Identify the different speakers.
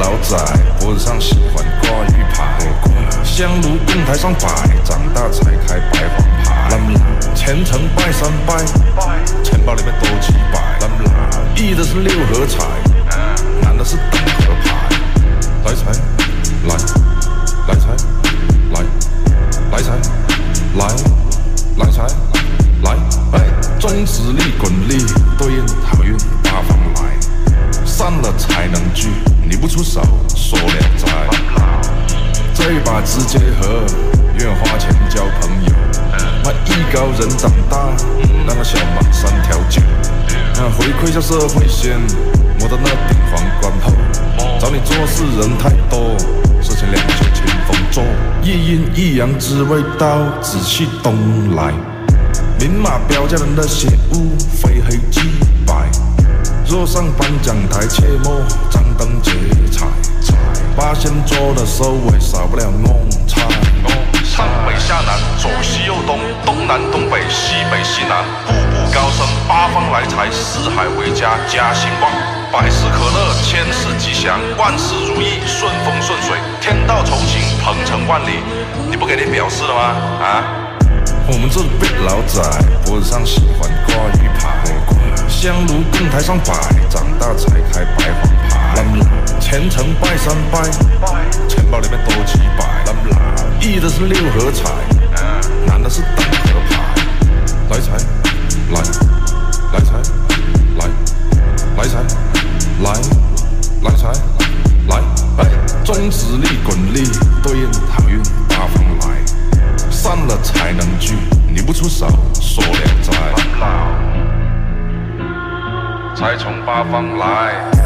Speaker 1: 老仔，脖子上喜欢挂玉牌，香炉供台上摆，长大才开白黄牌。虔诚拜三拜，钱包里面多几百。一的是六合彩，男的是等合牌。来财，来，来财，来，来财，来，来财，来，中指力滚力，对应好运八方来。散了才能聚，你不出手，说了斋。这把直接喝，愿花钱交朋友。那艺高人胆大，让他小忙3条酒。回馈下社会先，摸到那顶皇冠后。找你做事人太多，事前2就清风做。一阴一阳之谓道，仔细东来。明码标价的那些物，非黑即白。若上颁奖台，切莫张灯结彩。八仙桌的收尾，少不了弄菜。上北下南，左西右东，东南东北，西北西南，步步高升，八方来财，四海为家，家兴旺。百事可乐，千事吉祥，万事如意，顺风顺水，天道酬勤，鹏程万里。你不给点表示了吗？啊？我们这辈老仔，脖子上喜欢挂玉牌，香炉供台上摆，长大才开白黄牌。虔诚拜三拜，钱包里面多几百。一的是六合彩，男的是等合牌。来财，来，来财，来，来财，来，来财，来，中指力滚力，对应好运八方来。散了才能聚，你不出手，说了斋。财从八方来。